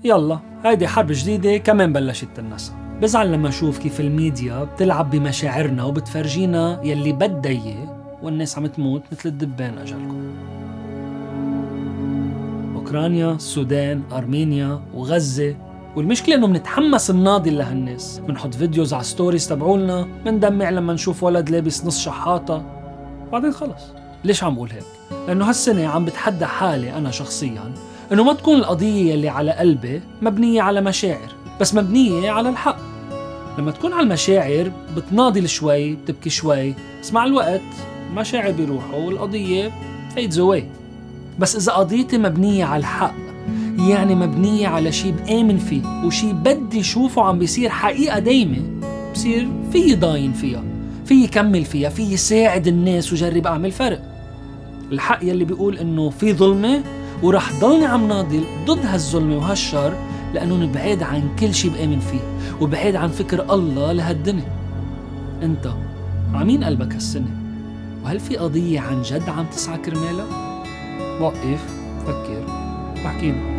يلا هيدي حرب جديدة كمان بلشت تنسى. بزعل لما أشوف كيف الميديا بتلعب بمشاعرنا وبتفرجينا يلي بدها إياه والناس عم تموت مثل الدبان. أجلكم أوكرانيا، السودان، أرمينيا وغزة، والمشكلة إنه منتحمس الناضل لهالناس، منحط فيديوز على ستوريز تبعولنا، مندمع لما نشوف ولد لابس نص شحاطة، بعدين خلص. ليش عم بقول هيك؟ لأنه هالسنة عم بتحدى حالي أنا شخصياً إنه ما تكون القضية اللي على قلبي مبنية على مشاعر، بس مبنية على الحق. لما تكون على المشاعر بتناضل شوي، بتبكي شوي، بس مع الوقت المشاعر بيروحوا والقضية fades away. بس إذا قضيتي مبنية على الحق، يعني مبنية على شي بآمن فيه وشي بدي شوفه عم بيصير حقيقة دايمة، بصير في ضاين فيها، في كمل فيها، في ساعد الناس وجرب أعمل فرق. الحق يلي بيقول إنه في ظلمة ورح ضلني عم ناضل ضد هالظلمة وهالشر، لأنه نبعد عن كل شي بآمن فيه وبعد عن فكر الله لهالدنيا. أنت عمين قلبك هالسنة؟ وهل في قضية عن جد عم تسعى كرمالها؟ وقف، فكر، بحكينا.